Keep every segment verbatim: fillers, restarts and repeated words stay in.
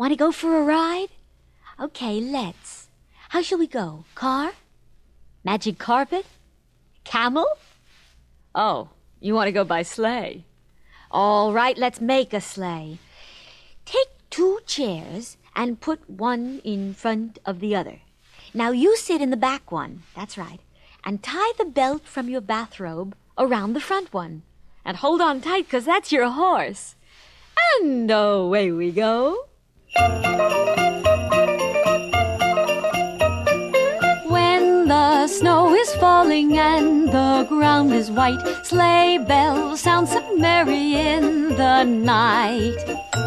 Want to go for a ride? Okay, let's. How shall we go? Car? Magic carpet? Camel? Oh, you want to go by sleigh? All right, let's make a sleigh. Take two chairs and put one in front of the other. Now you sit in the back one, that's right, and tie the belt from your bathrobe around the front one. And hold on tight, 'cause that's your horse. And away we go. When the snow is falling and the ground is white, sleigh bells sound so merry in the night.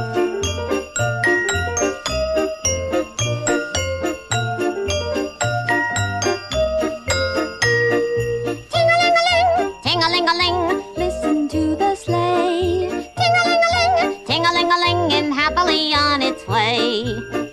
Ting-a-ling-a-ling, Listen to the sleigh. ting-a-ling-a-ling, ting-a-ling-a-ling, and happily on its way.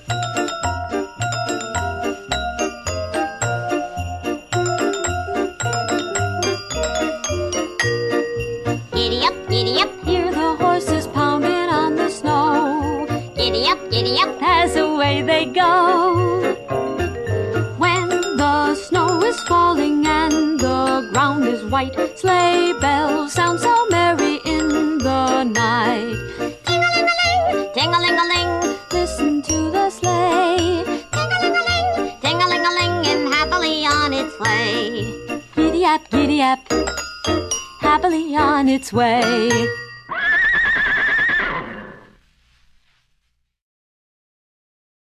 Giddy up, giddy up, Hear the horses pounding on the snow. giddy up, giddy up. As away they go. When the snow is falling and the ground is white, sleigh bells sound so merry in the night. Ting-a-ling-a-ling, ting-a-ling-a-ling, Listen to the sleigh. ting-a-ling-a-ling, ting-a-ling-a-ling, and happily on its way. Giddy up, giddy up, happily on its way.